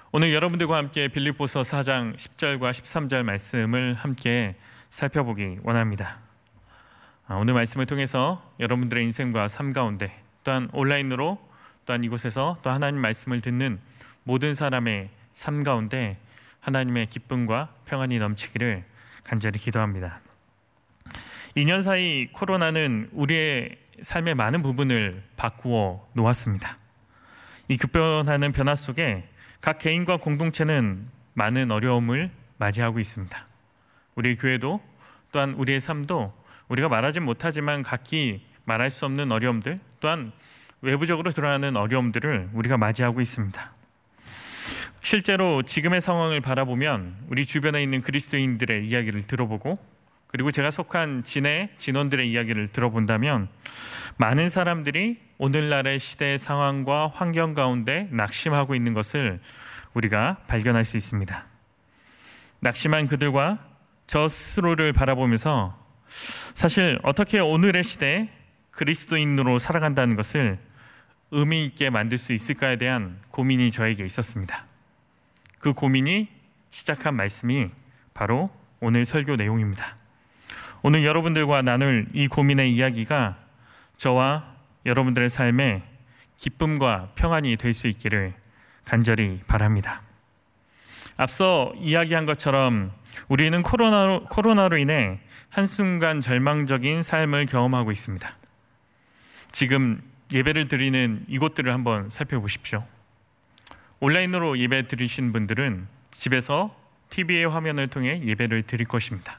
오늘 여러분들과 함께 빌립보서 4장 10절과 13절 말씀을 함께 살펴보기 원합니다. 오늘 말씀을 통해서 여러분들의 인생과 삶 가운데, 또한 온라인으로, 또한 이곳에서 또 하나님 말씀을 듣는 모든 사람의 삶 가운데 하나님의 기쁨과 평안이 넘치기를 간절히 기도합니다. 2년 사이 코로나는 우리의 삶의 많은 부분을 바꾸어 놓았습니다. 이 급변하는 변화 속에 각 개인과 공동체는 많은 어려움을 맞이하고 있습니다. 우리 교회도, 또한 우리의 삶도 우리가 말하지 못하지만 각기 말할 수 없는 어려움들, 또한 외부적으로 드러나는 어려움들을 우리가 맞이하고 있습니다. 실제로 지금의 상황을 바라보면 우리 주변에 있는 그리스도인들의 이야기를 들어보고, 그리고 제가 속한 진원들의 이야기를 들어본다면 많은 사람들이 오늘날의 시대의 상황과 환경 가운데 낙심하고 있는 것을 우리가 발견할 수 있습니다. 낙심한 그들과 저 스스로를 바라보면서 사실 어떻게 오늘의 시대에 그리스도인으로 살아간다는 것을 의미 있게 만들 수 있을까에 대한 고민이 저에게 있었습니다. 그 고민이 시작한 말씀이 바로 오늘 설교 내용입니다. 오늘 여러분들과 나눌 이 고민의 이야기가 저와 여러분들의 삶에 기쁨과 평안이 될 수 있기를 간절히 바랍니다. 앞서 이야기한 것처럼 우리는 코로나로 인해 한순간 절망적인 삶을 경험하고 있습니다. 지금 예배를 드리는 이곳들을 한번 살펴보십시오. 온라인으로 예배 드리신 분들은 집에서 TV의 화면을 통해 예배를 드릴 것입니다.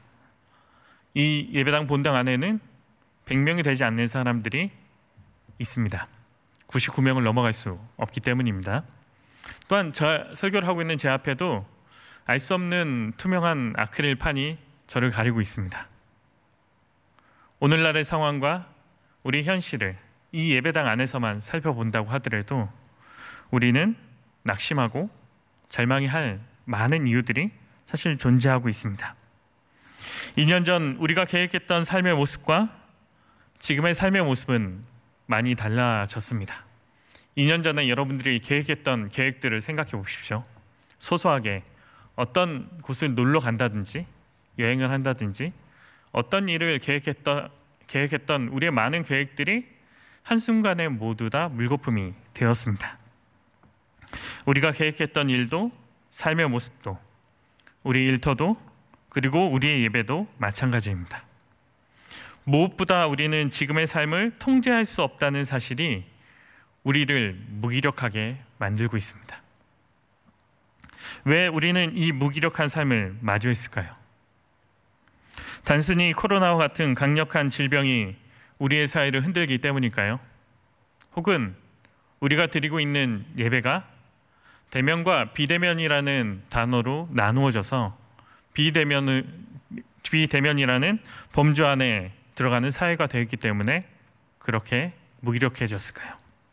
이 예배당 본당 안에는 100명이 되지 않는 사람들이 있습니다. 99명을 넘어갈 수 없기 때문입니다. 또한 설교를 하고 있는 제 앞에도 알 수 없는 투명한 아크릴판이 저를 가리고 있습니다. 오늘날의 상황과 우리 현실을 이 예배당 안에서만 살펴본다고 하더라도 우리는 낙심하고 절망이 할 많은 이유들이 사실 존재하고 있습니다. 2년 전 우리가 계획했던 삶의 모습과 지금의 삶의 모습은 많이 달라졌습니다. 2년 전에 여러분들이 계획했던 계획들을 생각해 보십시오. 소소하게 어떤 곳을 놀러 간다든지 여행을 한다든지 어떤 일을 계획했던 우리의 많은 계획들이 한순간에 모두 다 물거품이 되었습니다. 우리가 계획했던 일도, 삶의 모습도, 우리 일터도, 그리고 우리의 예배도 마찬가지입니다. 무엇보다 우리는 지금의 삶을 통제할 수 없다는 사실이 우리를 무기력하게 만들고 있습니다. 왜 우리는 이 무기력한 삶을 마주했을까요? 단순히 코로나와 같은 강력한 질병이 우리의 사회를 흔들기 때문일까요? 혹은 우리가 드리고 있는 예배가 대면과 비대면이라는 단어로 나누어져서 비대면이라는 범주 안에 들어가는 사회가 되었기 때문에 그렇게 무기력해졌을까요?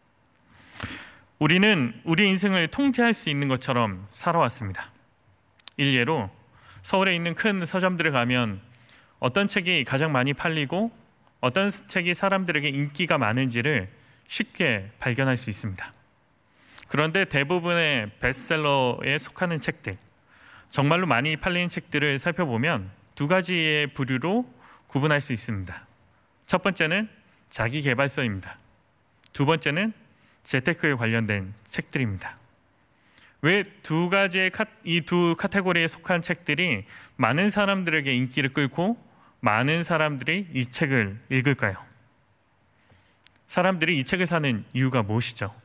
우리는 우리 인생을 통제할 수 있는 것처럼 살아왔습니다. 일례로 서울에 있는 큰 서점들에 가면 어떤 책이 가장 많이 팔리고 어떤 책이 사람들에게 인기가 많은지를 쉽게 발견할 수 있습니다. 그런데 대부분의 베스트셀러에 속하는 책들, 정말로 많이 팔리는 책들을 살펴보면 두 가지의 부류로 구분할 수 있습니다. 첫 번째는 자기계발서입니다. 두 번째는 재테크에 관련된 책들입니다. 왜 이 두 카테고리에 속한 책들이 많은 사람들에게 인기를 끌고 많은 사람들이 이 책을 읽을까요? 사람들이 이 책을 사는 이유가 무엇이죠?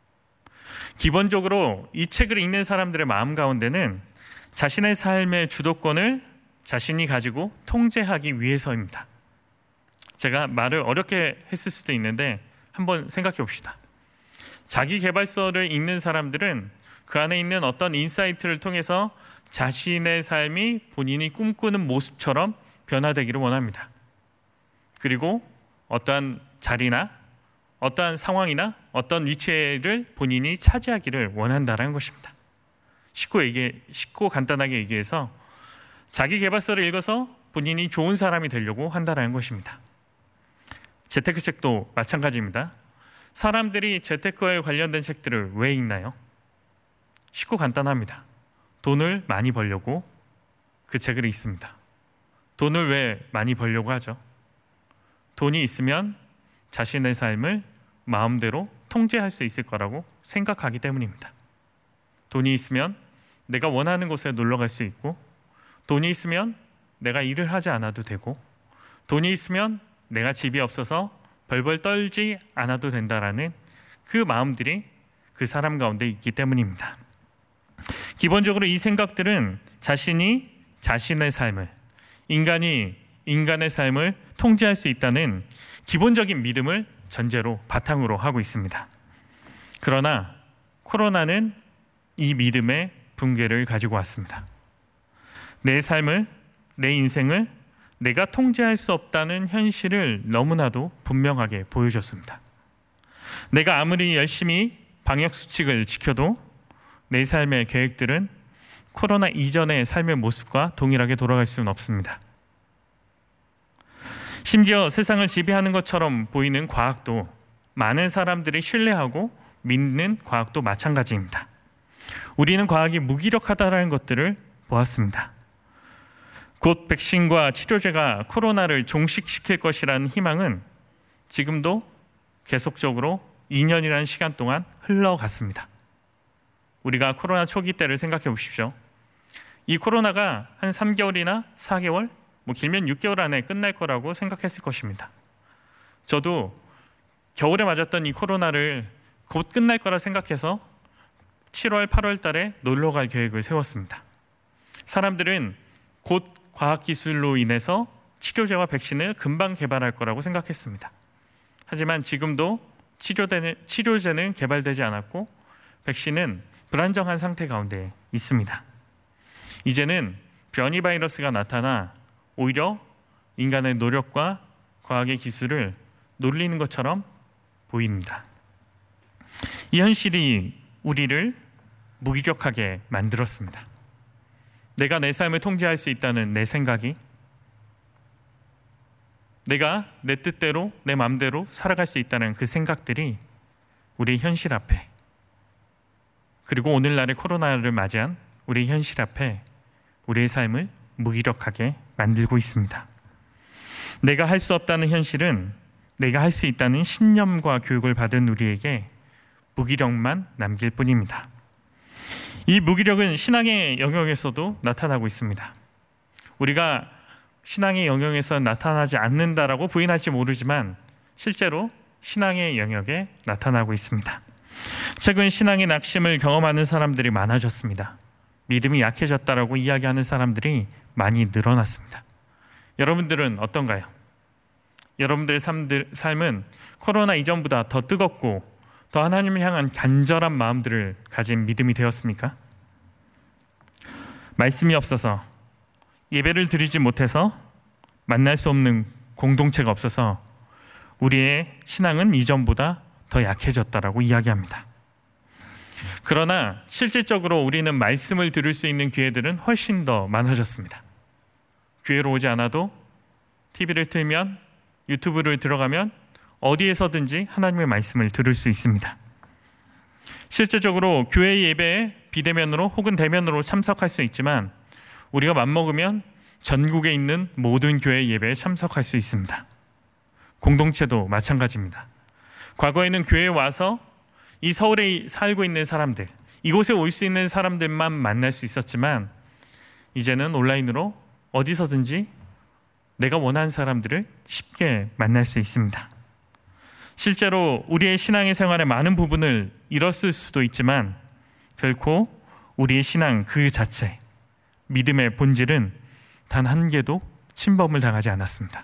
기본적으로 이 책을 읽는 사람들의 마음 가운데는 자신의 삶의 주도권을 자신이 가지고 통제하기 위해서입니다. 제가 말을 어렵게 했을 수도 있는데 한번 생각해 봅시다. 자기계발서를 읽는 사람들은 그 안에 있는 어떤 인사이트를 통해서 자신의 삶이 본인이 꿈꾸는 모습처럼 변화되기를 원합니다. 그리고 어떠한 자리나 어떠한 상황이나 어떤 위치를 본인이 차지하기를 원한다는 것입니다. 쉽고 간단하게 얘기해서 자기계발서를 읽어서 본인이 좋은 사람이 되려고 한다는 것입니다. 재테크 책도 마찬가지입니다. 사람들이 재테크에 관련된 책들을 왜 읽나요? 쉽고 간단합니다. 돈을 많이 벌려고 그 책을 읽습니다. 돈을 왜 많이 벌려고 하죠? 돈이 있으면 자신의 삶을 마음대로 통제할 수 있을 거라고 생각하기 때문입니다. 돈이 있으면 내가 원하는 곳에 놀러 갈 수 있고, 돈이 있으면 내가 일을 하지 않아도 되고, 돈이 있으면 내가 집이 없어서 벌벌 떨지 않아도 된다라는 그 마음들이 그 사람 가운데 있기 때문입니다. 기본적으로 이 생각들은 자신이 자신의 삶을, 인간이 인간의 삶을 통제할 수 있다는 기본적인 믿음을 전제로 바탕으로 하고 있습니다. 그러나 코로나는 이 믿음의 붕괴를 가지고 왔습니다. 내 삶을, 내 인생을 내가 통제할 수 없다는 현실을 너무나도 분명하게 보여줬습니다. 내가 아무리 열심히 방역 수칙을 지켜도 내 삶의 계획들은 코로나 이전의 삶의 모습과 동일하게 돌아갈 수는 없습니다. 심지어 세상을 지배하는 것처럼 보이는 과학도, 많은 사람들이 신뢰하고 믿는 과학도 마찬가지입니다. 우리는 과학이 무기력하다는 것들을 보았습니다. 곧 백신과 치료제가 코로나를 종식시킬 것이라는 희망은 지금도 계속적으로 2년이라는 시간 동안 흘러갔습니다. 우리가 코로나 초기 때를 생각해 보십시오. 이 코로나가 한 3개월이나 4개월, 길면 6개월 안에 끝날 거라고 생각했을 것입니다. 저도 겨울에 맞았던 이 코로나를 곧 끝날 거라 생각해서 7월, 8월 달에 놀러 갈 계획을 세웠습니다. 사람들은 곧 과학기술로 인해서 치료제와 백신을 금방 개발할 거라고 생각했습니다. 하지만 지금도 치료제는 개발되지 않았고 백신은 불안정한 상태 가운데 있습니다. 이제는 변이 바이러스가 나타나 오히려 인간의 노력과 과학의 기술을 놀리는 것처럼 보입니다. 이 현실이 우리를 무기력하게 만들었습니다. 내가 내 삶을 통제할 수 있다는 내 생각이, 내가 내 뜻대로 내 마음대로 살아갈 수 있다는 그 생각들이 우리의 현실 앞에, 그리고 오늘날의 코로나를 맞이한 우리의 현실 앞에 우리의 삶을 무기력하게 만들고 있습니다. 내가 할 수 없다는 현실은 내가 할 수 있다는 신념과 교육을 받은 우리에게 무기력만 남길 뿐입니다. 이 무기력은 신앙의 영역에서도 나타나고 있습니다. 우리가 신앙의 영역에서 나타나지 않는다라고 부인할지 모르지만 실제로 신앙의 영역에 나타나고 있습니다. 최근 신앙의 낙심을 경험하는 사람들이 많아졌습니다. 믿음이 약해졌다라고 이야기하는 사람들이 많이 늘어났습니다. 여러분들은 어떤가요? 여러분들의 삶은 코로나 이전보다 더 뜨겁고 더 하나님을 향한 간절한 마음들을 가진 믿음이 되었습니까? 말씀이 없어서, 예배를 드리지 못해서, 만날 수 없는 공동체가 없어서 우리의 신앙은 이전보다 더 약해졌다라고 이야기합니다. 그러나 실질적으로 우리는 말씀을 들을 수 있는 기회들은 훨씬 더 많아졌습니다. 교회로 오지 않아도 TV를 틀면, 유튜브를 들어가면 어디에서든지 하나님의 말씀을 들을 수 있습니다. 실제적으로 교회 예배에 비대면으로 혹은 대면으로 참석할 수 있지만 우리가 맘먹으면 전국에 있는 모든 교회 예배에 참석할 수 있습니다. 공동체도 마찬가지입니다. 과거에는 교회에 와서 이 서울에 살고 있는 사람들, 이곳에 올 수 있는 사람들만 만날 수 있었지만 이제는 온라인으로 어디서든지 내가 원하는 사람들을 쉽게 만날 수 있습니다. 실제로 우리의 신앙의 생활의 많은 부분을 잃었을 수도 있지만 결코 우리의 신앙 그 자체, 믿음의 본질은 단 한 개도 침범을 당하지 않았습니다.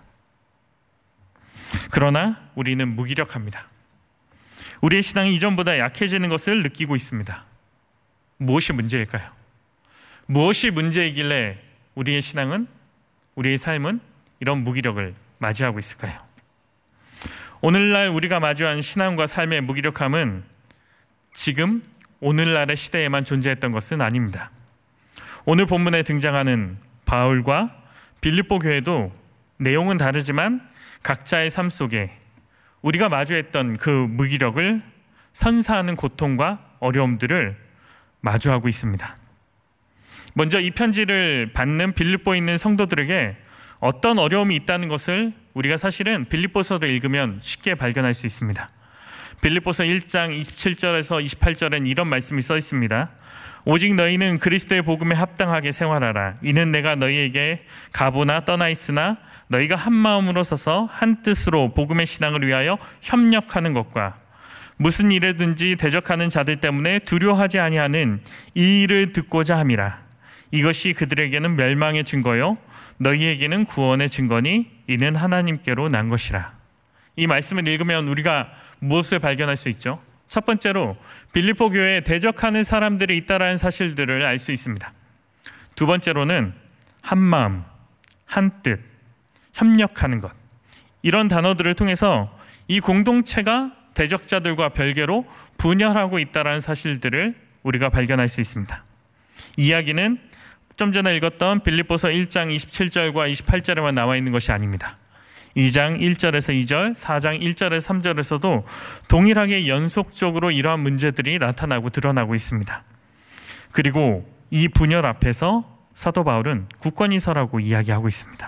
그러나 우리는 무기력합니다. 우리의 신앙이 이전보다 약해지는 것을 느끼고 있습니다. 무엇이 문제일까요? 무엇이 문제이길래 우리의 신앙은, 우리의 삶은 이런 무기력을 맞이하고 있을까요? 오늘날 우리가 마주한 신앙과 삶의 무기력함은 지금 오늘날의 시대에만 존재했던 것은 아닙니다. 오늘 본문에 등장하는 바울과 빌립보 교회도 내용은 다르지만 각자의 삶 속에 우리가 마주했던 그 무기력을 선사하는 고통과 어려움들을 마주하고 있습니다. 먼저 이 편지를 받는 빌립보에 있는 성도들에게 어떤 어려움이 있다는 것을 우리가 사실은 빌립보서를 읽으면 쉽게 발견할 수 있습니다. 빌립보서 1장 27절에서 28절엔 이런 말씀이 써 있습니다. 오직 너희는 그리스도의 복음에 합당하게 생활하라. 이는 내가 너희에게 가보나 떠나 있으나 너희가 한 마음으로 서서 한 뜻으로 복음의 신앙을 위하여 협력하는 것과 무슨 일에든지 대적하는 자들 때문에 두려워하지 아니하는 이 일을 듣고자 함이라. 이것이 그들에게는 멸망의 증거요 너희에게는 구원의 증거니 이는 하나님께로 난 것이라. 이 말씀을 읽으면 우리가 무엇을 발견할 수 있죠? 첫 번째로 빌립보 교회에 대적하는 사람들이 있다라는 사실들을 알 수 있습니다. 두 번째로는 한 마음, 한 뜻, 협력하는 것, 이런 단어들을 통해서 이 공동체가 대적자들과 별개로 분열하고 있다라는 사실들을 우리가 발견할 수 있습니다. 이야기는 좀 전에 읽었던 빌립보서 1장 27절과 28절에만 나와 있는 것이 아닙니다. 2장 1절에서 2절, 4장 1절에서 3절에서도 동일하게 연속적으로 이러한 문제들이 나타나고 드러나고 있습니다. 그리고 이 분열 앞에서 사도 바울은 굳건히 서라고 이야기하고 있습니다.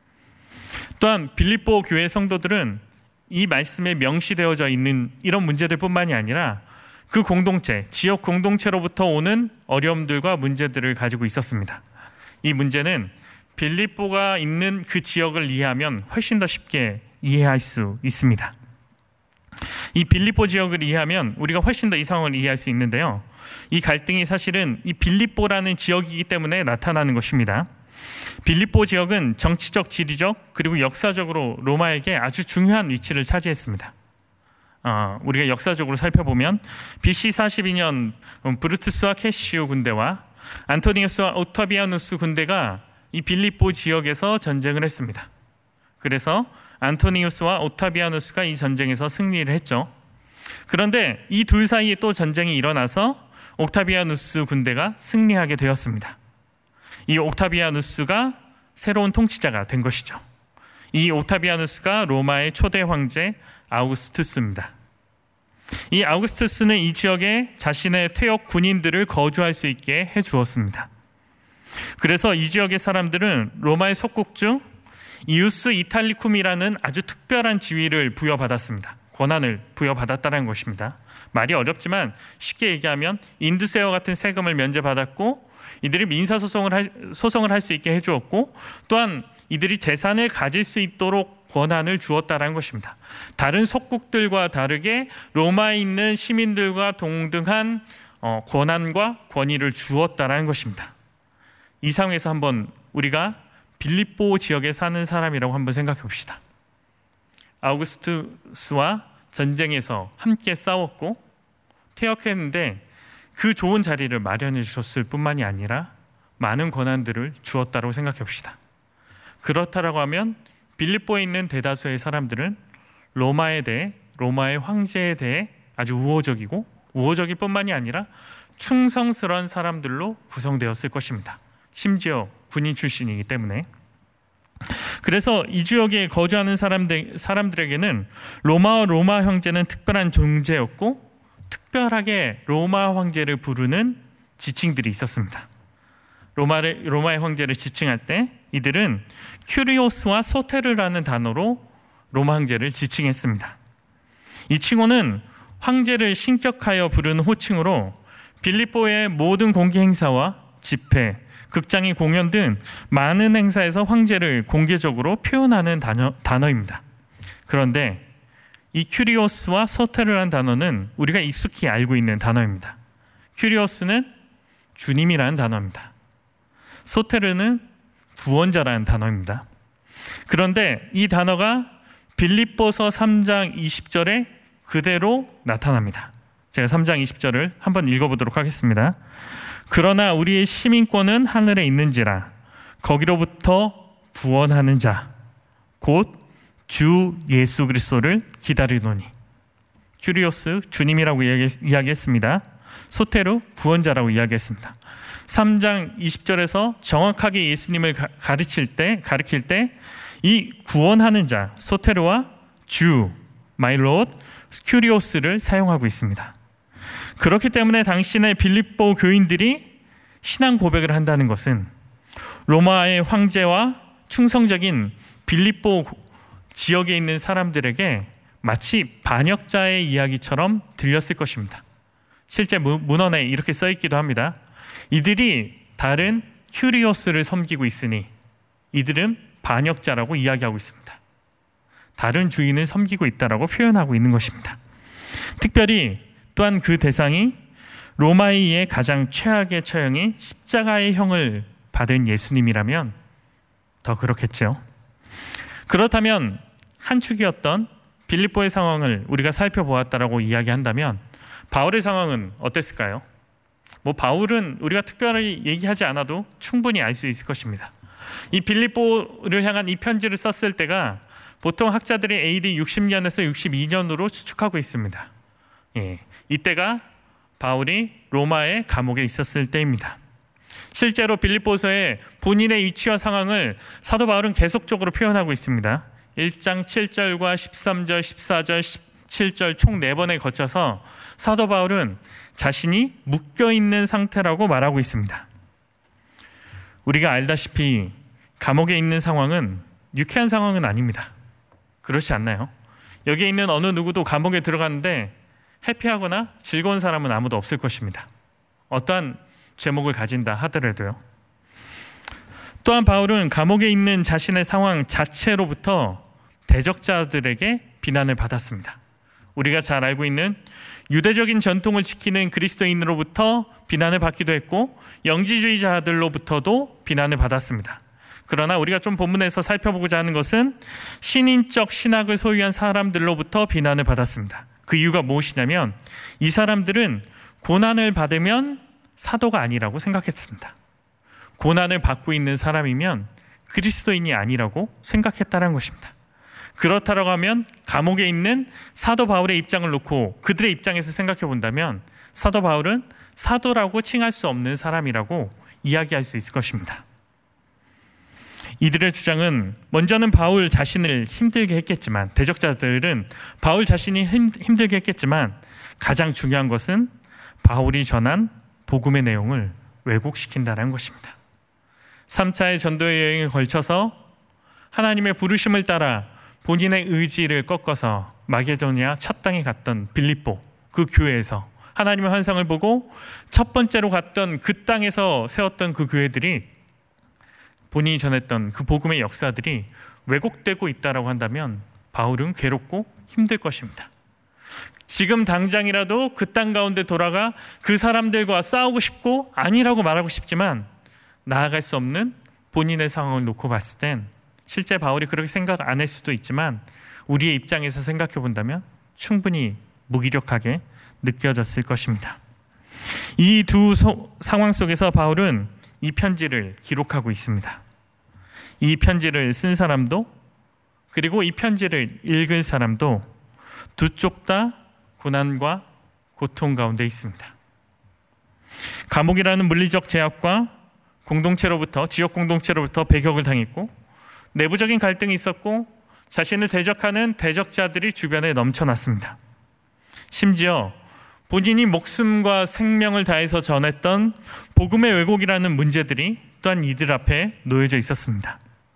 또한 빌립보 교회 성도들은 이 말씀에 명시되어져 있는 이런 문제들뿐만이 아니라 그 공동체, 지역 공동체로부터 오는 어려움들과 문제들을 가지고 있었습니다. 이 문제는 빌립보가 있는 그 지역을 이해하면 훨씬 더 쉽게 이해할 수 있습니다. 이 빌립보 지역을 이해하면 우리가 훨씬 더 이 상황을 이해할 수 있는데요. 이 갈등이 사실은 이 빌립보라는 지역이기 때문에 나타나는 것입니다. 빌립보 지역은 정치적, 지리적 그리고 역사적으로 로마에게 아주 중요한 위치를 차지했습니다. 우리가 역사적으로 살펴보면 BC 42년 브루투스와 캐시오 군대와 안토니우스와 오타비아누스 군대가 이 빌립보 지역에서 전쟁을 했습니다. 그래서 안토니우스와 오타비아누스가 이 전쟁에서 승리를 했죠. 그런데 이 둘 사이에 또 전쟁이 일어나서 옥타비아누스 군대가 승리하게 되었습니다. 이 옥타비아누스가 새로운 통치자가 된 것이죠. 이 옥타비아누스가 로마의 초대 황제 아우구스투스입니다. 이 아우구스투스는 이 지역에 자신의 퇴역 군인들을 거주할 수 있게 해주었습니다. 그래서 이 지역의 사람들은 로마의 속국주 이우스 이탈리쿰이라는 아주 특별한 지위를 부여받았습니다. 권한을 부여받았다는 것입니다. 말이 어렵지만 쉽게 얘기하면 인드세와 같은 세금을 면제받았고 이들이 민사소송을 할 수 있게 해주었고 또한 이들이 재산을 가질 수 있도록 권한을 주었다는 것입니다. 다른 속국들과 다르게 로마에 있는 시민들과 동등한 권한과 권위를 주었다는 것입니다. 이 상황에서 한번 우리가 빌립보 지역에 사는 사람이라고 한번 생각해 봅시다. 아우구스투스와 전쟁에서 함께 싸웠고 퇴역했는데 그 좋은 자리를 마련해 주셨을 뿐만이 아니라 많은 권한들을 주었다고 생각해 봅시다. 그렇다라고 하면 빌립보에 있는 대다수의 사람들은 로마에 대해, 로마의 황제에 대해 아주 우호적일 뿐만이 아니라 충성스러운 사람들로 구성되었을 것입니다. 심지어 군인 출신이기 때문에. 그래서 이 지역에 거주하는 사람들에게는 로마 황제는 특별한 존재였고 특별하게 로마 황제를 부르는 지칭들이 있었습니다. 로마의 황제를 지칭할 때 이들은 큐리오스와 소테르라는 단어로 로마 황제를 지칭했습니다. 이 칭호는 황제를 신격하여 부르는 호칭으로 빌립보의 모든 공개 행사와 집회, 극장의 공연 등 많은 행사에서 황제를 공개적으로 표현하는 단어입니다. 그런데 이 큐리오스와 소테르라는 단어는 우리가 익숙히 알고 있는 단어입니다. 큐리오스는 주님이라는 단어입니다. 소테르는 구원자라는 단어입니다. 그런데 이 단어가 빌립보서 3장 20절에 그대로 나타납니다. 제가 3장 20절을 한번 읽어보도록 하겠습니다. 그러나 우리의 시민권은 하늘에 있는지라 거기로부터 구원하는 자 곧 주 예수 그리스도를 기다리노니. 큐리오스 주님이라고 이야기했습니다. 소테르 구원자라고 이야기했습니다. 3장 20절에서 정확하게 예수님을 가르칠 때 이 구원하는 자 소테르와 주 마이 롯 큐리오스를 사용하고 있습니다. 그렇기 때문에 당신의 빌립보 교인들이 신앙 고백을 한다는 것은 로마의 황제와 충성적인 빌립보 지역에 있는 사람들에게 마치 반역자의 이야기처럼 들렸을 것입니다. 실제 문헌에 이렇게 써 있기도 합니다. 이들이 다른 큐리오스를 섬기고 있으니 이들은 반역자라고 이야기하고 있습니다. 다른 주인을 섬기고 있다라고 표현하고 있는 것입니다. 특별히 또한 그 대상이 로마에 의해 가장 최악의 처형인 십자가의 형을 받은 예수님이라면 더 그렇겠죠. 그렇다면 한 축이었던 빌립보의 상황을 우리가 살펴보았다라고 이야기한다면 바울의 상황은 어땠을까요? 바울은 우리가 특별히 얘기하지 않아도 충분히 알 수 있을 것입니다. 이 빌립보를 향한 이 편지를 썼을 때가 보통 학자들이 AD 60년에서 62년으로 추측하고 있습니다. 이때가 바울이 로마의 감옥에 있었을 때입니다. 실제로 빌립보서의 본인의 위치와 상황을 사도 바울은 계속적으로 표현하고 있습니다. 1장 7절과 13절, 14절, 17절 총 4번에 거쳐서 사도 바울은 자신이 묶여있는 상태라고 말하고 있습니다. 우리가 알다시피 감옥에 있는 상황은 유쾌한 상황은 아닙니다. 그렇지 않나요? 여기에 있는 어느 누구도 감옥에 들어갔는데 해피하거나 즐거운 사람은 아무도 없을 것입니다. 어떠한 제목을 가진다 하더라도요. 또한 바울은 감옥에 있는 자신의 상황 자체로부터 대적자들에게 비난을 받았습니다. 우리가 잘 알고 있는 유대적인 전통을 지키는 그리스도인으로부터 비난을 받기도 했고 영지주의자들로부터도 비난을 받았습니다. 그러나 우리가 좀 본문에서 살펴보고자 하는 것은 신인적 신학을 소유한 사람들로부터 비난을 받았습니다. 그 이유가 무엇이냐면 이 사람들은 고난을 받으면 사도가 아니라고 생각했습니다. 고난을 받고 있는 사람이면 그리스도인이 아니라고 생각했다는 것입니다. 그렇다고 하면 감옥에 있는 사도 바울의 입장을 놓고 그들의 입장에서 생각해 본다면 사도 바울은 사도라고 칭할 수 없는 사람이라고 이야기할 수 있을 것입니다. 이들의 주장은 먼저는 바울 자신을 힘들게 했겠지만 대적자들은 바울 자신이 힘들게 했겠지만 가장 중요한 것은 바울이 전한 복음의 내용을 왜곡시킨다는 것입니다. 3차의 전도 여행에 걸쳐서 하나님의 부르심을 따라 본인의 의지를 꺾어서 마게도니아 첫 땅에 갔던 빌립보 그 교회에서 하나님의 환상을 보고 첫 번째로 갔던 그 땅에서 세웠던 그 교회들이 본인이 전했던 그 복음의 역사들이 왜곡되고 있다고 한다면 바울은 괴롭고 힘들 것입니다. 지금 당장이라도 그 땅 가운데 돌아가 그 사람들과 싸우고 싶고 아니라고 말하고 싶지만 나아갈 수 없는 본인의 상황을 놓고 봤을 땐 실제 바울이 그렇게 생각 안 할 수도 있지만 우리의 입장에서 생각해 본다면 충분히 무기력하게 느껴졌을 것입니다. 이 두 상황 속에서 바울은 이 편지를 기록하고 있습니다. 이 편지를 쓴 사람도 그리고 이 편지를 읽은 사람도 두 쪽 다 고난과 고통 가운데 있습니다. 감옥이라는 물리적 제약과 공동체로부터 지역 공동체로부터 배격을 당했고 내부적인 갈등이 있었고 자신을 대적하는 대적자들이 주변에 넘쳐났습니다. 심지어 본인이 목숨과 생명을 다해서 전했던 복음의 왜곡이라는 문제들이 또한 이들 앞에 놓여져 있었습니다.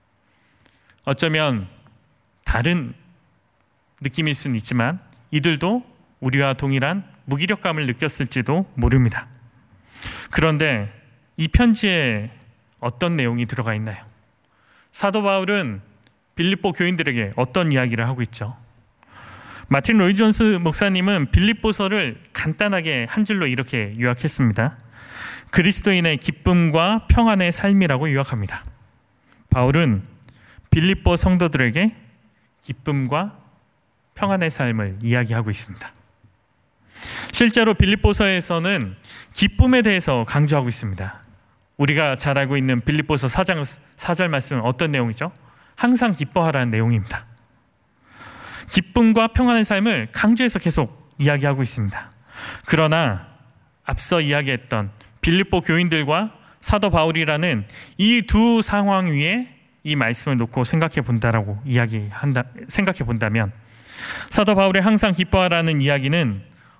어쩌면 다른 느낌일 수는 있지만 이들도 우리와 동일한 무기력감을 느꼈을지도 모릅니다. 그런데 이 편지에 어떤 내용이 들어가 있나요? 사도 바울은 빌립보 교인들에게 어떤 이야기를 하고 있죠? 마틴 로이 존스 목사님은 빌립보서를 간단하게 한 줄로 이렇게 요약했습니다. 그리스도인의 기쁨과 평안의 삶이라고 요약합니다. 바울은 빌립보 성도들에게 기쁨과 평안의 삶을 이야기하고 있습니다. 실제로 빌립보서에서는 기쁨에 대해서 강조하고 있습니다. 우리가 잘 알고 있는 빌립보서 4장 4절 말씀은 어떤 내용이죠? 항상 기뻐하라는 내용입니다. 기쁨과 평안의 삶을 강조해서 계속 이야기하고 있습니다. 그러나 앞서 이야기했던 빌립보 교인들과 사도 바울이라는 이 두 상황 위에 이 말씀을 놓고 생각해 본다면 사도 바울의 항상 기뻐하라는 이야기는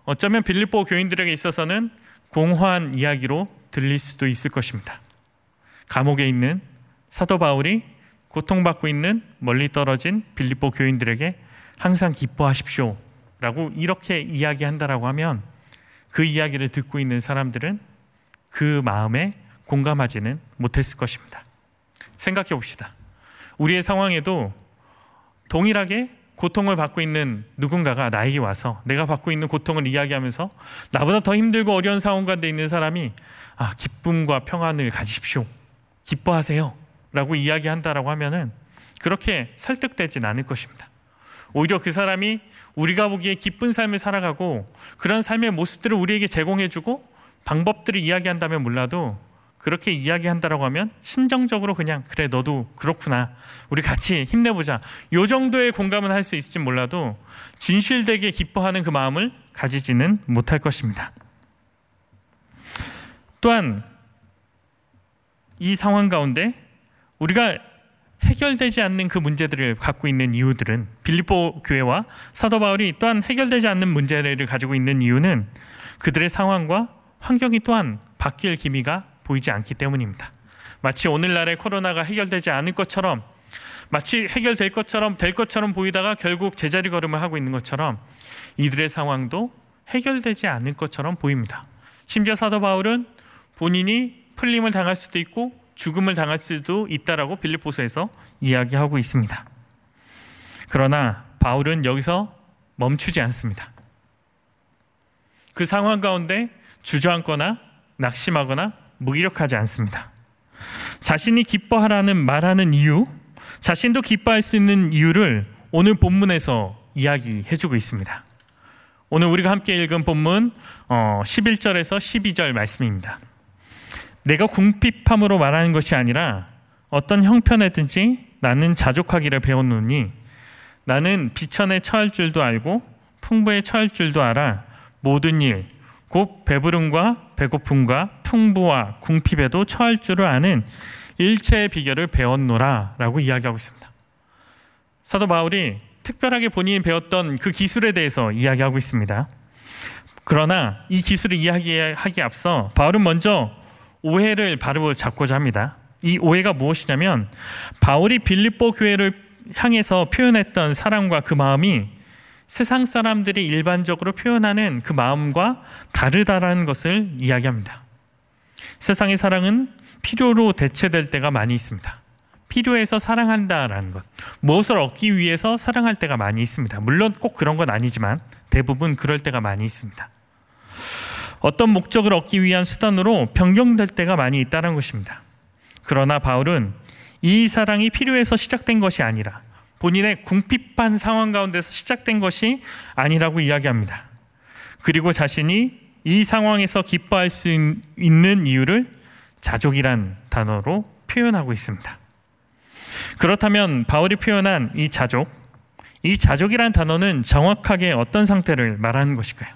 어쩌면 빌립보 교인들에게 있어서는 공허한 이야기로 들릴 수도 있을 것입니다. 감옥에 있는 사도 바울이 고통받고 있는 멀리 떨어진 빌립보 교인들에게 항상 기뻐하십시오 라고 이렇게 이야기한다라고 하면 그 이야기를 듣고 있는 사람들은 그 마음에 공감하지는 못했을 것입니다. 생각해 봅시다. 우리의 상황에도 동일하게 고통을 받고 있는 누군가가 나에게 와서 내가 받고 있는 고통을 이야기하면서 나보다 더 힘들고 어려운 상황 가운데 있는 사람이 기쁨과 평안을 가지십시오, 기뻐하세요 라고 이야기한다라고 하면은 그렇게 설득되진 않을 것입니다. 오히려 그 사람이 우리가 보기에 기쁜 삶을 살아가고 그런 삶의 모습들을 우리에게 제공해주고 방법들을 이야기한다면 몰라도 그렇게 이야기한다라고 하면 심정적으로 그냥 그래 너도 그렇구나 우리 같이 힘내보자 이 정도의 공감은 할 수 있을지 몰라도 진실되게 기뻐하는 그 마음을 가지지는 못할 것입니다. 또한 이 상황 가운데 우리가 해결되지 않는 그 문제들을 갖고 있는 이유들은 빌립보 교회와 사도 바울이 또한 해결되지 않는 문제를 가지고 있는 이유는 그들의 상황과 환경이 또한 바뀔 기미가 보이지 않기 때문입니다. 마치 오늘날의 코로나가 해결되지 않을 것처럼 마치 해결될 것처럼 될 것처럼 보이다가 결국 제자리 걸음을 하고 있는 것처럼 이들의 상황도 해결되지 않을 것처럼 보입니다. 심지어 사도 바울은 본인이 풀림을 당할 수도 있고 죽음을 당할 수도 있다라고 빌립보서에서 이야기하고 있습니다. 그러나 바울은 여기서 멈추지 않습니다. 그 상황 가운데 주저앉거나 낙심하거나 무기력하지 않습니다. 자신이 기뻐하라는 말하는 이유, 자신도 기뻐할 수 있는 이유를 오늘 본문에서 이야기해주고 있습니다. 오늘 우리가 함께 읽은 본문 11절에서 12절 말씀입니다. 내가 궁핍함으로 말하는 것이 아니라 어떤 형편에든지 나는 자족하기를 배웠노니 나는 비천에 처할 줄도 알고 풍부에 처할 줄도 알아 모든 일 곧 배부름과 배고픔과 풍부와 궁핍에도 처할 줄을 아는 일체의 비결을 배웠노라 라고 이야기하고 있습니다. 사도 바울이 특별하게 본인이 배웠던 그 기술에 대해서 이야기하고 있습니다. 그러나 이 기술을 이야기하기에 앞서 바울은 먼저 오해를 바로잡고자 합니다. 이 오해가 무엇이냐면 바울이 빌립보 교회를 향해서 표현했던 사랑과 그 마음이 세상 사람들이 일반적으로 표현하는 그 마음과 다르다라는 것을 이야기합니다. 세상의 사랑은 필요로 대체될 때가 많이 있습니다. 필요해서 사랑한다라는 것, 무엇을 얻기 위해서 사랑할 때가 많이 있습니다. 물론 꼭 그런 건 아니지만 대부분 그럴 때가 많이 있습니다. 어떤 목적을 얻기 위한 수단으로 변경될 때가 많이 있다는 것입니다. 그러나 바울은 이 사랑이 필요해서 시작된 것이 아니라 본인의 궁핍한 상황 가운데서 시작된 것이 아니라고 이야기합니다. 그리고 자신이 이 상황에서 기뻐할 수 있는 이유를 자족이란 단어로 표현하고 있습니다. 그렇다면 바울이 표현한 이 자족이란 단어는 정확하게 어떤 상태를 말하는 것일까요?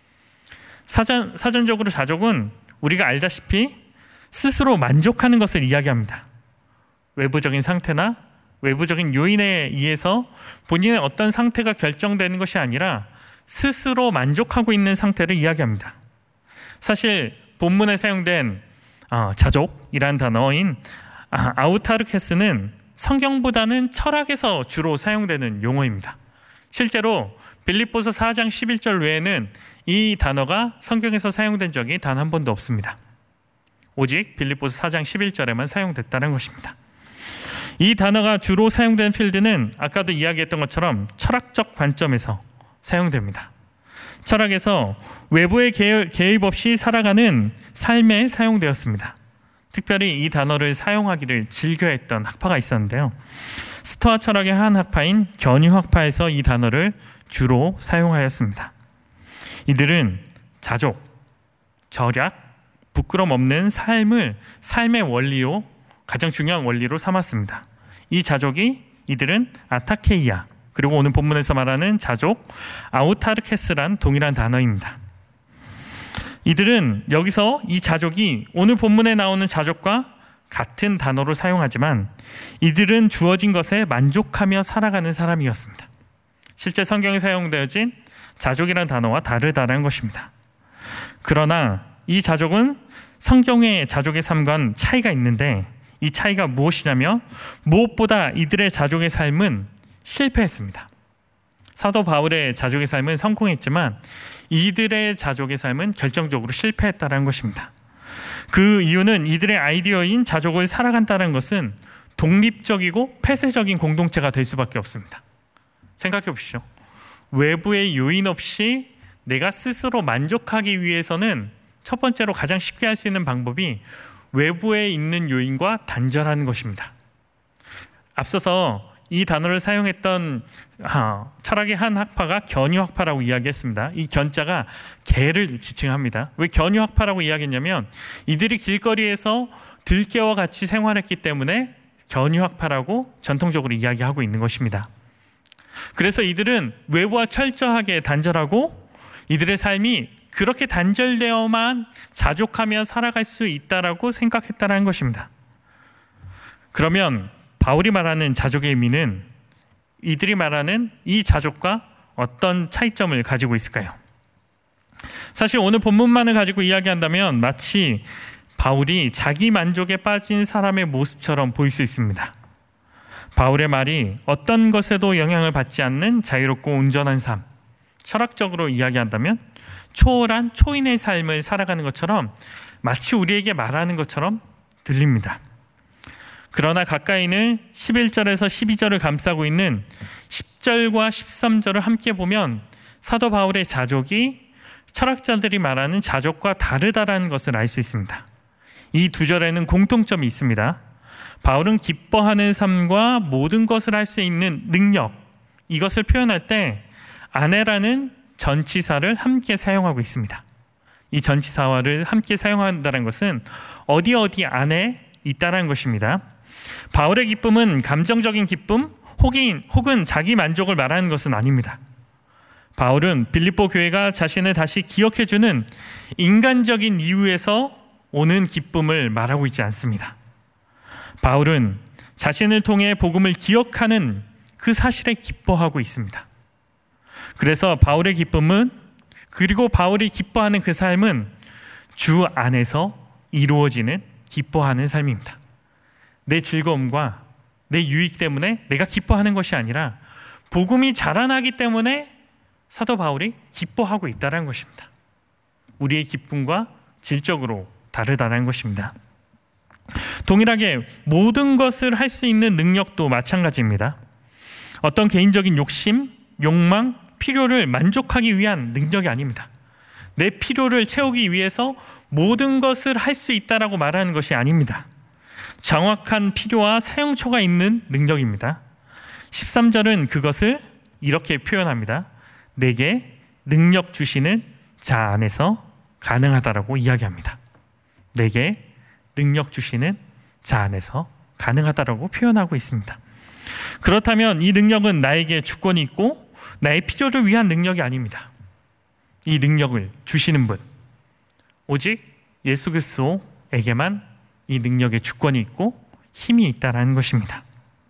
사전적으로 자족은 우리가 알다시피 스스로 만족하는 것을 이야기합니다. 외부적인 상태나 외부적인 요인에 의해서 본인의 어떤 상태가 결정되는 것이 아니라 스스로 만족하고 있는 상태를 이야기합니다. 사실 본문에 사용된 자족이란 단어인 아우타르케스는 성경보다는 철학에서 주로 사용되는 용어입니다. 실제로 빌립보서 4장 11절 외에는 이 단어가 성경에서 사용된 적이 단 한 번도 없습니다. 오직 빌립보서 4장 11절에만 사용됐다는 것입니다. 이 단어가 주로 사용된 필드는 아까도 이야기했던 것처럼 철학적 관점에서 사용됩니다. 철학에서 외부의 개입 없이 살아가는 삶에 사용되었습니다. 특별히 이 단어를 사용하기를 즐겨했던 학파가 있었는데요. 스토아 철학의 한 학파인 견유 학파에서 이 단어를 주로 사용하였습니다. 이들은 자족, 절약, 부끄럼 없는 삶을 삶의 원리로 가장 중요한 원리로 삼았습니다. 이 자족이 이들은 아타케이아 그리고 오늘 본문에서 말하는 자족 아우타르케스란 동일한 단어입니다. 이들은 여기서 이 자족이 오늘 본문에 나오는 자족과 같은 단어로 사용하지만 이들은 주어진 것에 만족하며 살아가는 사람이었습니다. 실제 성경에 사용되어진 자족이라는 단어와 다르다는 것입니다. 그러나 이 자족은 성경의 자족의 삶과는 차이가 있는데, 이 차이가 무엇이냐면 무엇보다 이들의 자족의 삶은 실패했습니다. 사도 바울의 자족의 삶은 성공했지만 이들의 자족의 삶은 결정적으로 실패했다는 것입니다. 그 이유는 이들의 아이디어인 자족을 살아간다는 것은 독립적이고 폐쇄적인 공동체가 될 수밖에 없습니다. 생각해 보십시오. 외부의 요인 없이 내가 스스로 만족하기 위해서는 첫 번째로 가장 쉽게 할 수 있는 방법이 외부에 있는 요인과 단절하는 것입니다. 앞서서 이 단어를 사용했던 철학의 한 학파가 견유학파라고 이야기했습니다. 이 견자가 개를 지칭합니다. 왜 견유학파라고 이야기했냐면 이들이 길거리에서 들개와 같이 생활했기 때문에 견유학파라고 전통적으로 이야기하고 있는 것입니다. 그래서 이들은 외부와 철저하게 단절하고 이들의 삶이 그렇게 단절되어만 자족하며 살아갈 수 있다라고 생각했다는 것입니다. 그러면 바울이 말하는 자족의 의미는 이들이 말하는 이 자족과 어떤 차이점을 가지고 있을까요? 사실 오늘 본문만을 가지고 이야기한다면 마치 바울이 자기 만족에 빠진 사람의 모습처럼 보일 수 있습니다. 바울의 말이 어떤 것에도 영향을 받지 않는 자유롭고 온전한 삶, 철학적으로 이야기한다면 초월한 초인의 삶을 살아가는 것처럼 마치 우리에게 말하는 것처럼 들립니다. 그러나 가까이는 11절에서 12절을 감싸고 있는 10절과 13절을 함께 보면 사도 바울의 자족이 철학자들이 말하는 자족과 다르다라는 것을 알 수 있습니다. 이 두 절에는 공통점이 있습니다. 바울은 기뻐하는 삶과 모든 것을 할 수 있는 능력, 이것을 표현할 때 아내라는 전치사를 함께 사용하고 있습니다. 이 전치사를 함께 사용한다는 것은 어디 안에 있다는 것입니다. 바울의 기쁨은 감정적인 기쁨 혹은 자기 만족을 말하는 것은 아닙니다. 바울은 빌립보 교회가 자신을 다시 기억해주는 인간적인 이유에서 오는 기쁨을 말하고 있지 않습니다. 바울은 자신을 통해 복음을 기억하는 그 사실에 기뻐하고 있습니다. 그래서 바울의 기쁨은, 그리고 바울이 기뻐하는 그 삶은 주 안에서 이루어지는 기뻐하는 삶입니다. 내 즐거움과 내 유익 때문에 내가 기뻐하는 것이 아니라 복음이 자라나기 때문에 사도 바울이 기뻐하고 있다는 것입니다. 우리의 기쁨과 질적으로 다르다는 것입니다. 동일하게 모든 것을 할 수 있는 능력도 마찬가지입니다. 어떤 개인적인 욕심, 욕망, 필요를 만족하기 위한 능력이 아닙니다. 내 필요를 채우기 위해서 모든 것을 할 수 있다라고 말하는 것이 아닙니다. 정확한 필요와 사용처가 있는 능력입니다. 13절은 그것을 이렇게 표현합니다. 내게 능력 주시는 자 안에서 가능하다라고 이야기합니다. 내게 능력 주시는 자 안에서 가능하다라고 표현하고 있습니다. 그렇다면 이 능력은 나에게 주권이 있고 나의 필요를 위한 능력이 아닙니다. 이 능력을 주시는 분, 오직 예수 그리스도에게만 이 능력의 주권이 있고 힘이 있다는 것입니다.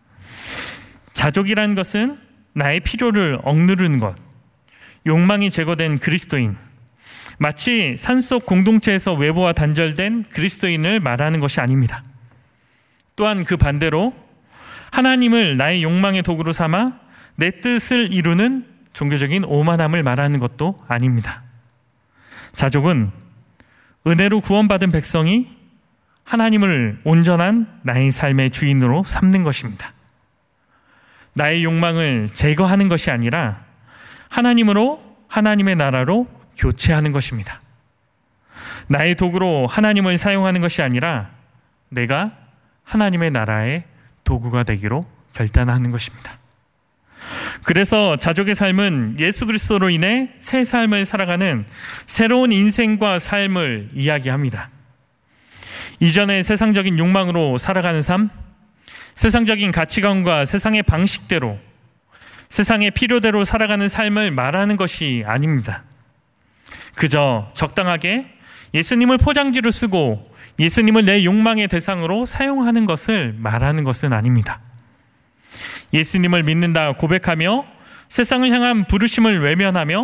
자족이라는 것은 나의 필요를 억누르는 것, 욕망이 제거된 그리스도인, 마치 산속 공동체에서 외부와 단절된 그리스도인을 말하는 것이 아닙니다. 또한 그 반대로 하나님을 나의 욕망의 도구로 삼아 내 뜻을 이루는 종교적인 오만함을 말하는 것도 아닙니다. 자족은 은혜로 구원받은 백성이 하나님을 온전한 나의 삶의 주인으로 삼는 것입니다. 나의 욕망을 제거하는 것이 아니라 하나님으로, 하나님의 나라로 교체하는 것입니다. 나의 도구로 하나님을 사용하는 것이 아니라 내가 하나님의 나라의 도구가 되기로 결단하는 것입니다. 그래서 자족의 삶은 예수 그리스도로 인해 새 삶을 살아가는 새로운 인생과 삶을 이야기합니다. 이전의 세상적인 욕망으로 살아가는 삶, 세상적인 가치관과 세상의 방식대로, 세상의 필요대로 살아가는 삶을 말하는 것이 아닙니다. 그저 적당하게 예수님을 포장지로 쓰고 예수님을 내 욕망의 대상으로 사용하는 것을 말하는 것은 아닙니다. 예수님을 믿는다 고백하며 세상을 향한 부르심을 외면하며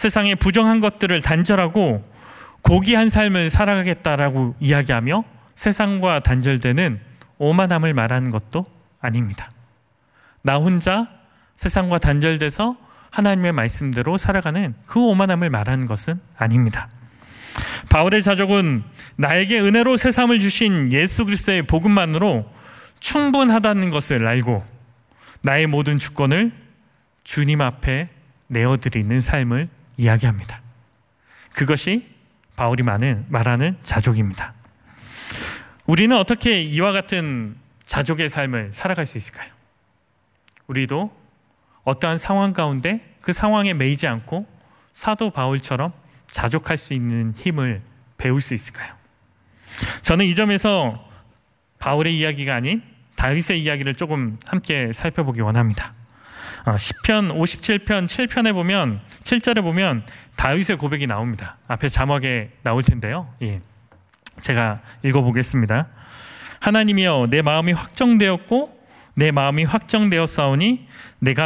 세상의 부정한 것들을 단절하고 고귀한 삶을 살아가겠다라고 이야기하며 세상과 단절되는 오만함을 말하는 것도 아닙니다. 나 혼자 세상과 단절돼서 하나님의 말씀대로 살아가는 그 오만함을 말하는 것은 아닙니다. 바울의 자족은 나에게 은혜로 새 삶을 주신 예수 그리스도의 복음만으로 충분하다는 것을 알고 나의 모든 주권을 주님 앞에 내어드리는 삶을 이야기합니다. 그것이 바울이 말하는 자족입니다. 우리는 어떻게 이와 같은 자족의 삶을 살아갈 수 있을까요? 우리도 어떠한 상황 가운데 그 상황에 매이지 않고 사도 바울처럼 자족할 수 있는 힘을 배울 수 있을까요? 저는 이 점에서 바울의 이야기가 아닌 다윗의 이야기를 조금 함께 살펴보기 원합니다. 시편 57편 7편에 보면 7절에 보면 다윗의 고백이 나옵니다. 앞에 자막에 나올 텐데요. 제가 읽어보겠습니다. 하나님이여, 내 마음이 확정되었고 내 마음이 확정되었사오니 내가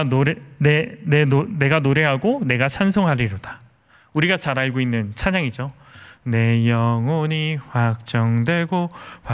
노래하고 내가 찬송하리로다. 우리가 잘 알고 있는 찬양이죠. 내 영혼이 확정되고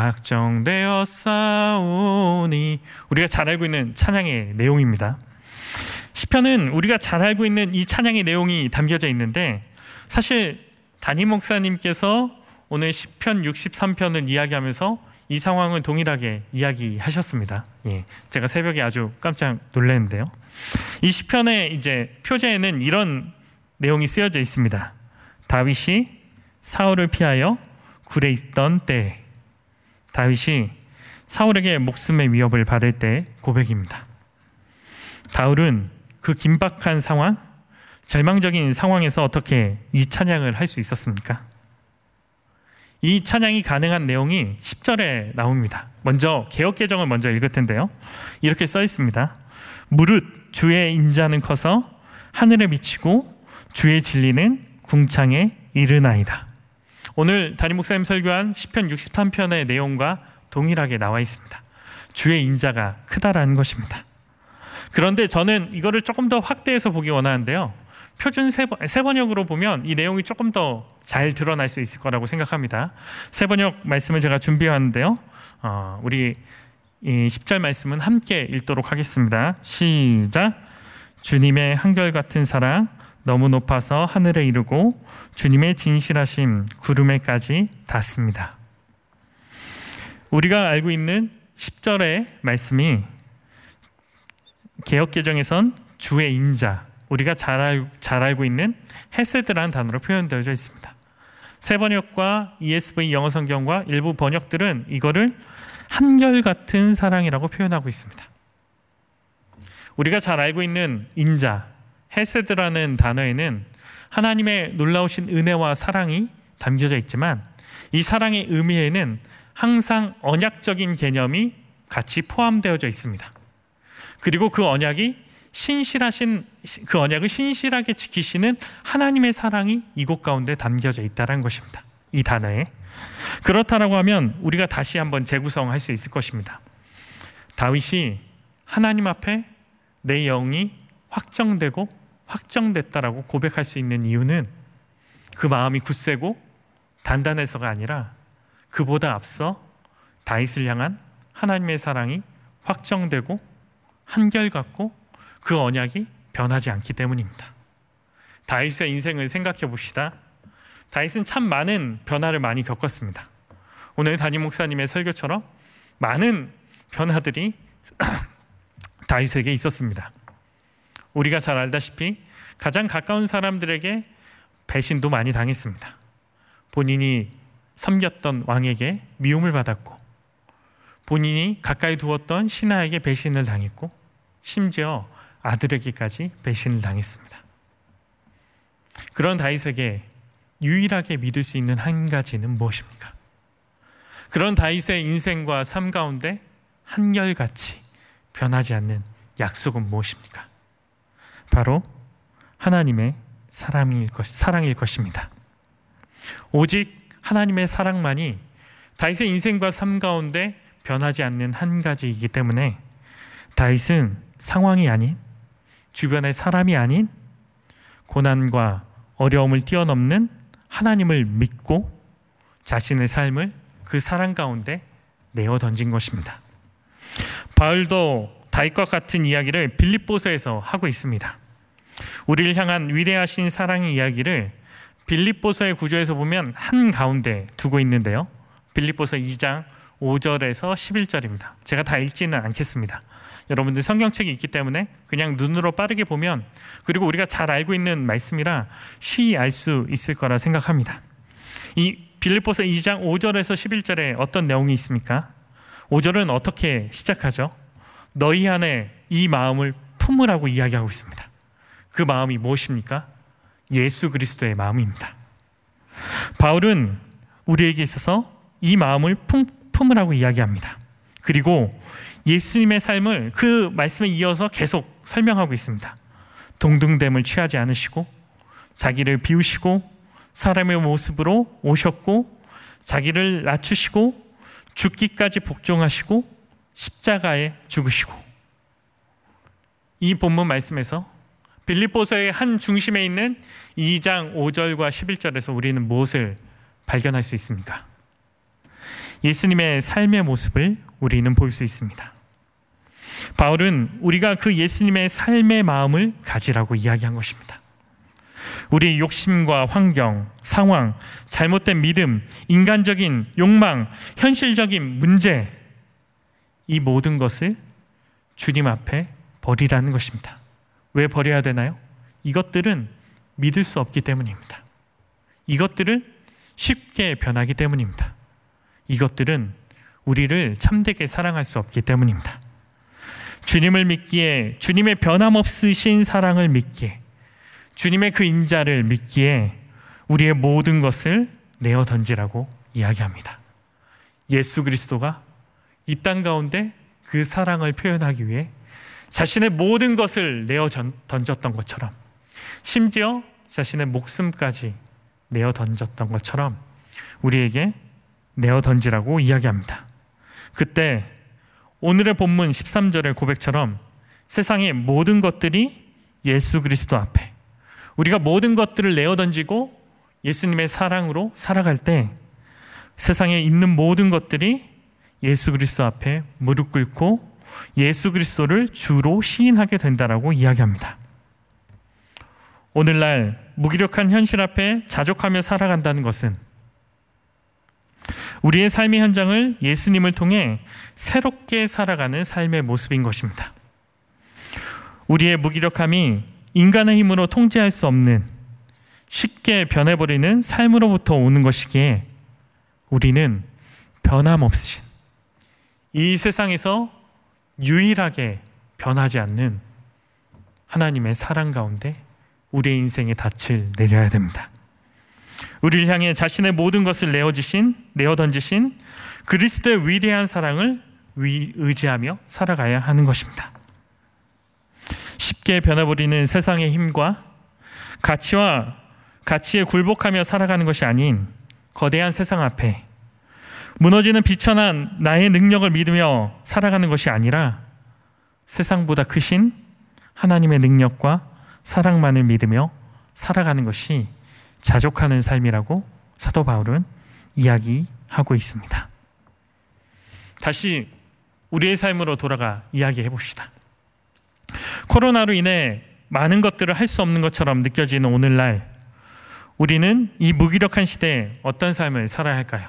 확정되었사오니. 우리가 잘 알고 있는 찬양의 내용입니다. 시편은 우리가 잘 알고 있는 이 찬양의 내용이 담겨져 있는데, 사실 담임 목사님께서 오늘 시편 63편을 이야기하면서 이 상황을 동일하게 이야기하셨습니다. 제가 새벽에 아주 깜짝 놀랐는데요. 이 시편의 이제 표제에는 이런 내용이 쓰여져 있습니다. 다윗이 사울을 피하여 굴에 있던 때에, 다윗이 사울에게 목숨의 위협을 받을 때 고백입니다. 다윗은 그 긴박한 상황, 절망적인 상황에서 어떻게 이 찬양을 할 수 있었습니까? 이 찬양이 가능한 내용이 10절에 나옵니다. 먼저 개역개정을 먼저 읽을 텐데요. 이렇게 써 있습니다. 무릇 주의 인자는 커서 하늘에 미치고 주의 진리는 궁창에 이르나이다. 오늘 담임 목사님 설교한 시편 63편의 내용과 동일하게 나와 있습니다. 주의 인자가 크다라는 것입니다. 그런데 저는 이거를 조금 더 확대해서 보기 원하는데요. 표준 세번역으로 보면 이 내용이 조금 더 잘 드러날 수 있을 거라고 생각합니다. 세번역 말씀을 제가 준비했는데요. 우리 이 10절 말씀은 함께 읽도록 하겠습니다. 시작. 주님의 한결같은 사랑 너무 높아서 하늘에 이르고 주님의 진실하심 구름에까지 닿습니다. 우리가 알고 있는 10절의 말씀이 개역개정에선 주의 인자, 우리가 잘 알고 있는 헤세드라는 단어로 표현되어져 있습니다. 세번역과 ESV 영어 성경과 일부 번역들은 이거를 한결같은 사랑이라고 표현하고 있습니다. 우리가 잘 알고 있는 인자, 헤세드라는 단어에는 하나님의 놀라우신 은혜와 사랑이 담겨져 있지만 이 사랑의 의미에는 항상 언약적인 개념이 같이 포함되어져 있습니다. 그리고 그 언약을 신실하게 지키시는 하나님의 사랑이 이곳 가운데 담겨져 있다는 것입니다. 이 단어에. 그렇다라고 하면 우리가 다시 한번 재구성할 수 있을 것입니다. 다윗이 하나님 앞에 내 영이 확정되고 확정됐다라고 고백할 수 있는 이유는 그 마음이 굳세고 단단해서가 아니라 그보다 앞서 다윗을 향한 하나님의 사랑이 확정되고 한결같고 그 언약이 변하지 않기 때문입니다. 다윗의 인생을 생각해 봅시다. 다윗은 참 많은 변화를 많이 겪었습니다. 오늘 담임 목사님의 설교처럼 많은 변화들이 다윗에게 있었습니다. 우리가 잘 알다시피 가장 가까운 사람들에게 배신도 많이 당했습니다. 본인이 섬겼던 왕에게 미움을 받았고, 본인이 가까이 두었던 신하에게 배신을 당했고, 심지어 아들에게까지 배신을 당했습니다. 그런 다윗에게 유일하게 믿을 수 있는 한 가지는 무엇입니까? 그런 다윗의 인생과 삶 가운데 한결같이 변하지 않는 약속은 무엇입니까? 바로 하나님의 사랑일 것입니다. 오직 하나님의 사랑만이 다윗의 인생과 삶 가운데 변하지 않는 한 가지이기 때문에 다윗은 상황이 아닌, 주변의 사람이 아닌, 고난과 어려움을 뛰어넘는 하나님을 믿고 자신의 삶을 그 사랑 가운데 내어 던진 것입니다. 바울도 다윗과 같은 이야기를 빌립보서에서 하고 있습니다. 우리를 향한 위대하신 사랑의 이야기를 빌립보서의 구조에서 보면 한가운데 두고 있는데요. 빌립보서 2장 5절에서 11절입니다. 제가 다 읽지는 않겠습니다. 여러분들 성경책이 있기 때문에 그냥 눈으로 빠르게 보면, 그리고 우리가 잘 알고 있는 말씀이라 쉬이 알 수 있을 거라 생각합니다. 이 빌립보서 2장 5절에서 11절에 어떤 내용이 있습니까? 5절은 어떻게 시작하죠? 너희 안에 이 마음을 품으라고 이야기하고 있습니다. 그 마음이 무엇입니까? 예수 그리스도의 마음입니다. 바울은 우리에게 있어서 이 마음을 품으라고 이야기합니다. 그리고 예수님의 삶을 그 말씀에 이어서 계속 설명하고 있습니다. 동등됨을 취하지 않으시고 자기를 비우시고 사람의 모습으로 오셨고 자기를 낮추시고 죽기까지 복종하시고 십자가에 죽으시고. 이 본문 말씀에서 빌립보서의 한 중심에 있는 2장 5절과 11절에서 우리는 무엇을 발견할 수 있습니까? 예수님의 삶의 모습을 우리는 볼 수 있습니다. 바울은 우리가 그 예수님의 삶의 마음을 가지라고 이야기한 것입니다. 우리의 욕심과 환경, 상황, 잘못된 믿음, 인간적인 욕망, 현실적인 문제, 이 모든 것을 주님 앞에 버리라는 것입니다. 왜 버려야 되나요? 이것들은 믿을 수 없기 때문입니다. 이것들은 쉽게 변하기 때문입니다. 이것들은 우리를 참되게 사랑할 수 없기 때문입니다. 주님을 믿기에, 주님의 변함없으신 사랑을 믿기에, 주님의 그 인자를 믿기에 우리의 모든 것을 내어 던지라고 이야기합니다. 예수 그리스도가 이 땅 가운데 그 사랑을 표현하기 위해 자신의 모든 것을 내어 던졌던 것처럼, 심지어 자신의 목숨까지 내어 던졌던 것처럼 우리에게 내어 던지라고 이야기합니다. 그때 오늘의 본문 13절의 고백처럼 세상의 모든 것들이 예수 그리스도 앞에, 우리가 모든 것들을 내어 던지고 예수님의 사랑으로 살아갈 때 세상에 있는 모든 것들이 예수 그리스도 앞에 무릎 꿇고 예수 그리스도를 주로 시인하게 된다라고 이야기합니다. 오늘날 무기력한 현실 앞에 자족하며 살아간다는 것은 우리의 삶의 현장을 예수님을 통해 새롭게 살아가는 삶의 모습인 것입니다. 우리의 무기력함이 인간의 힘으로 통제할 수 없는 쉽게 변해버리는 삶으로부터 오는 것이기에 우리는 변함없으신, 이 세상에서 유일하게 변하지 않는 하나님의 사랑 가운데 우리의 인생의 닻을 내려야 됩니다. 우리를 향해 자신의 모든 것을 내어 던지신 그리스도의 위대한 사랑을 의지하며 살아가야 하는 것입니다. 쉽게 변해버리는 세상의 힘과 가치에 굴복하며 살아가는 것이 아닌 거대한 세상 앞에 무너지는 비천한 나의 능력을 믿으며 살아가는 것이 아니라 세상보다 크신 하나님의 능력과 사랑만을 믿으며 살아가는 것이 자족하는 삶이라고 사도 바울은 이야기하고 있습니다. 다시 우리의 삶으로 돌아가 이야기해 봅시다. 코로나로 인해 많은 것들을 할 수 없는 것처럼 느껴지는 오늘날, 우리는 이 무기력한 시대에 어떤 삶을 살아야 할까요?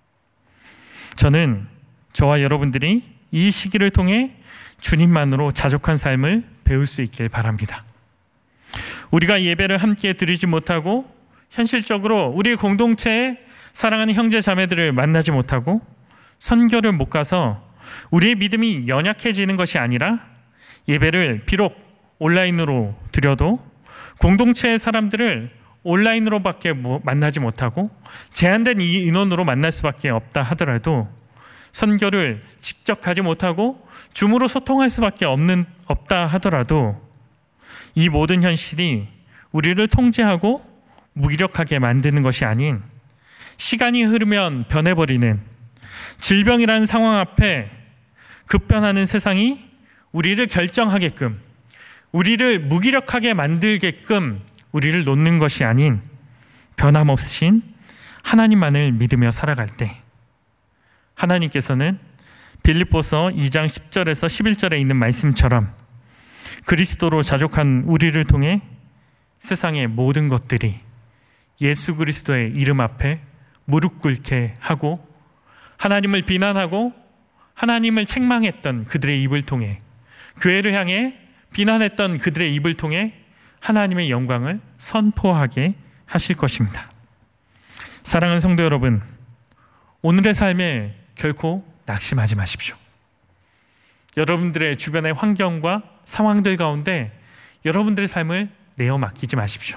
저는 저와 여러분들이 이 시기를 통해 주님만으로 자족한 삶을 배울 수 있길 바랍니다. 우리가 예배를 함께 드리지 못하고 현실적으로 우리의 공동체에 사랑하는 형제 자매들을 만나지 못하고 선교를 못 가서 우리의 믿음이 연약해지는 것이 아니라 예배를 비록 온라인으로 드려도 공동체의 사람들을 온라인으로밖에 만나지 못하고 제한된 이 인원으로 만날 수밖에 없다 하더라도 선교를 직접 가지 못하고 줌으로 소통할 수밖에 없다 하더라도 이 모든 현실이 우리를 통제하고 무기력하게 만드는 것이 아닌 시간이 흐르면 변해버리는 질병이라는 상황 앞에 급변하는 세상이 우리를 결정하게끔, 우리를 무기력하게 만들게끔 우리를 놓는 것이 아닌 변함없으신 하나님만을 믿으며 살아갈 때 하나님께서는 빌립보서 2장 10절에서 11절에 있는 말씀처럼 그리스도로 자족한 우리를 통해 세상의 모든 것들이 예수 그리스도의 이름 앞에 무릎 꿇게 하고 하나님을 비난하고 하나님을 책망했던 그들의 입을 통해 교회를 향해 비난했던 그들의 입을 통해 하나님의 영광을 선포하게 하실 것입니다. 사랑하는 성도 여러분, 오늘의 삶에 결코 낙심하지 마십시오. 여러분들의 주변의 환경과 상황들 가운데 여러분들의 삶을 내어 맡기지 마십시오.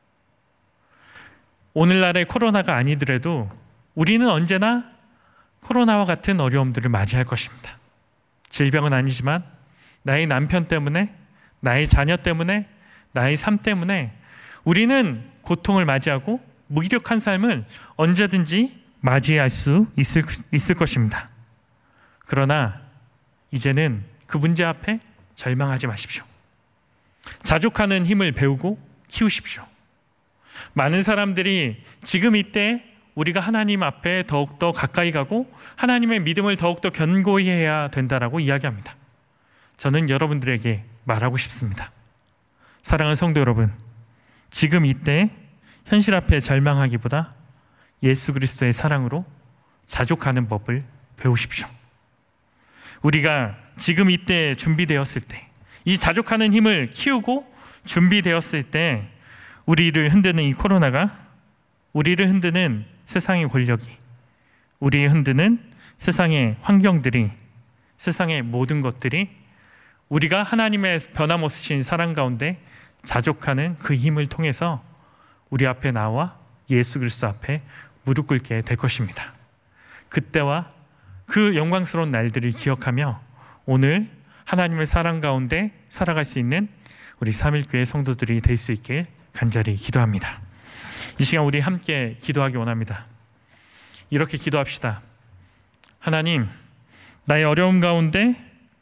오늘날의 코로나가 아니더라도 우리는 언제나 코로나와 같은 어려움들을 맞이할 것입니다. 질병은 아니지만 나의 남편 때문에, 나의 자녀 때문에, 나의 삶 때문에 우리는 고통을 맞이하고 무기력한 삶을 언제든지 맞이할 수 있을 것입니다. 그러나 이제는 그 문제 앞에 절망하지 마십시오. 자족하는 힘을 배우고 키우십시오. 많은 사람들이 지금 이때 우리가 하나님 앞에 더욱더 가까이 가고 하나님의 믿음을 더욱더 견고히 해야 된다라고 이야기합니다. 저는 여러분들에게 말하고 싶습니다. 사랑하는 성도 여러분, 지금 이때 현실 앞에 절망하기보다 예수 그리스도의 사랑으로 자족하는 법을 배우십시오. 우리가 지금 이때 준비되었을 때, 이 자족하는 힘을 키우고 준비되었을 때 우리를 흔드는 이 코로나가, 우리를 흔드는 세상의 권력이, 우리를 흔드는 세상의 환경들이, 세상의 모든 것들이 우리가 하나님의 변함없으신 사랑 가운데 자족하는 그 힘을 통해서 우리 앞에 나와 예수 그리스도 앞에 무릎 꿇게 될 것입니다. 그때와 그 영광스러운 날들을 기억하며 오늘 하나님의 사랑 가운데 살아갈 수 있는 우리 삼일교회 성도들이 될 수 있게 간절히 기도합니다. 이 시간 우리 함께 기도하기 원합니다. 이렇게 기도합시다. 하나님, 나의 어려움 가운데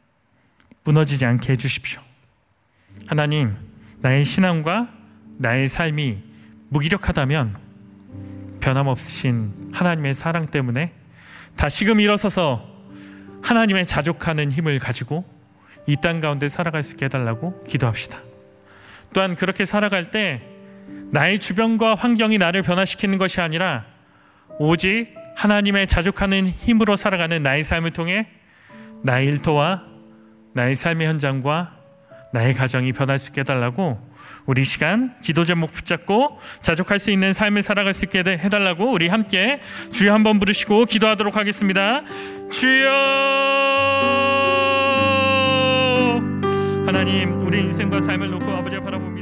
무너지지 않게 해주십시오. 하나님, 나의 신앙과 나의 삶이 무기력하다면 변함없으신 하나님의 사랑 때문에 다시금 일어서서 하나님의 자족하는 힘을 가지고 이 땅 가운데 살아갈 수 있게 해달라고 기도합시다. 또한 그렇게 살아갈 때 나의 주변과 환경이 나를 변화시키는 것이 아니라 오직 하나님의 자족하는 힘으로 살아가는 나의 삶을 통해 나의 일터와 나의 삶의 현장과 나의 가정이 변할 수 있게 해달라고 우리 시간 기도 제목 붙잡고 자족할 수 있는 삶을 살아갈 수 있게 해달라고 우리 함께 주여 한번 부르시고 기도하도록 하겠습니다. 주여! 하나님, 우리 인생과 삶을 놓고 아버지를 바라보며